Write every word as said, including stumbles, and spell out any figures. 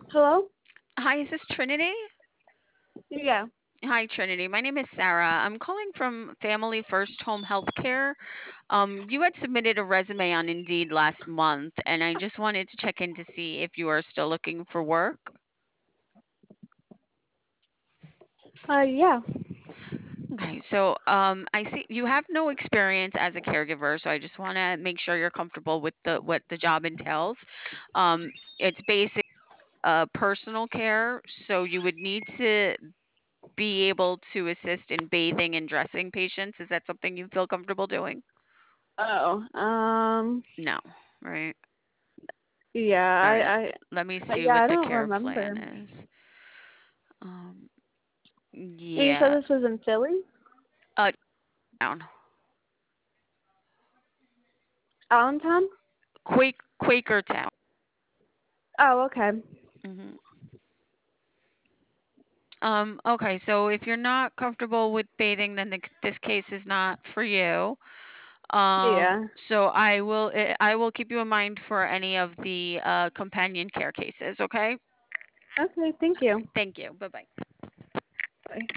Hello? Hi, is this Trinity? Yeah. Hi, Trinity. My name is Sarah. I'm calling from Family First Home Healthcare. Um, you had submitted a resume on Indeed last month, and I just wanted to check in to see if you are still looking for work. Uh, yeah. Okay, so um, I see you have no experience as a caregiver, so I just want to make sure you're comfortable with the what the job entails. Um, it's basic uh, personal care, so you would need to be able to assist in bathing and dressing patients. Is that something you feel comfortable doing? Oh, um, No, right? yeah, All right. I, I, Let me but see yeah, what I the don't care remember. plan is. Um, And you said yeah. this was in Philly? Uh, down. Allentown? Quake Quakertown. Oh, okay. hmm Um, okay, so if you're not comfortable with bathing, then the, this case is not for you. Um, Yeah. so I will eh, I will keep you in mind for any of the uh, companion care cases. Okay. Okay, thank you. Thank you. Bye bye.